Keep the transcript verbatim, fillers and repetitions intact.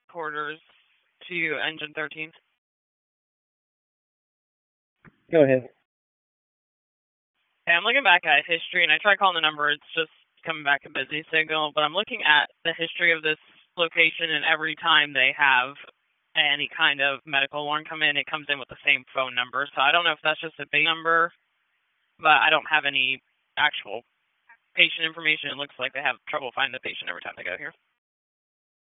quarters to engine thirteen. Go ahead. Okay, I'm looking back at history, and I tried calling the number. It's just coming back a busy signal, but I'm looking at the history of this location, and every time they have any kind of medical alarm come in, it comes in with the same phone number. So I don't know if that's just a big number, but I don't have any actual patient information. It looks like they have trouble finding the patient every time they go here.